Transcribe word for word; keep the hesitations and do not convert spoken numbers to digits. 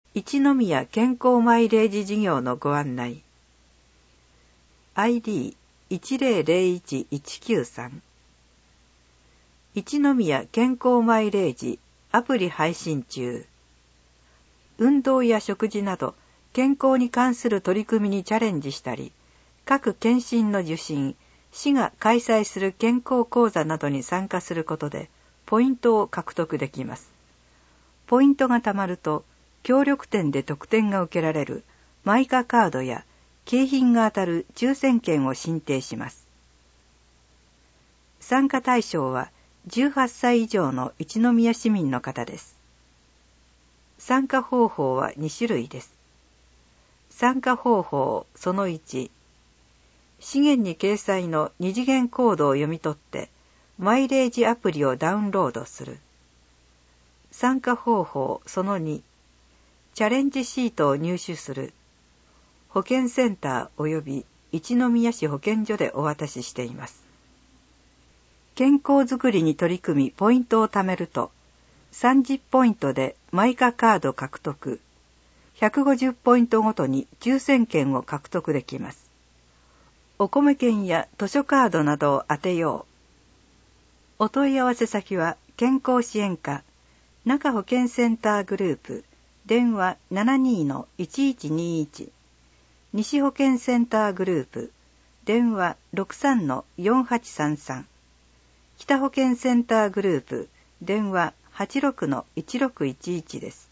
一宮健康マイレージ事業のご案内。アイディーいちゼロゼロいちいちきゅうさん。一宮健康マイレージアプリ配信中。運動や食事など健康に関する取り組みにチャレンジしたり、各検診の受診、市が開催する健康講座などに参加することでポイントを獲得できます。ポイントが貯まると、協力店で特典が受けられるマイカカードや景品が当たる抽選券を申請します。参加対象はじゅうはっさい以上の一宮市民の方です。参加方法はにしゅるいです。参加方法そのいち、資源に掲載の二次元コードを読み取ってマイレージアプリをダウンロードする。参加方法そのに、チャレンジシートを入手する。保健センター及び一宮市保健所でお渡ししています。健康づくりに取り組みポイントを貯めると、さんじゅっポイントでマイカカード獲得、ひゃくごじゅっポイントごとに抽選券を獲得できます。お米券や図書カードなどを当てよう。お問い合わせ先は健康支援課、中保健センターグループ、電話 ななにーのいちいちにいち、西保健センターグループ、電話 ろくさんのよんはちさんさん、北保健センターグループ、電話 はちろくのいちろくいちいちです。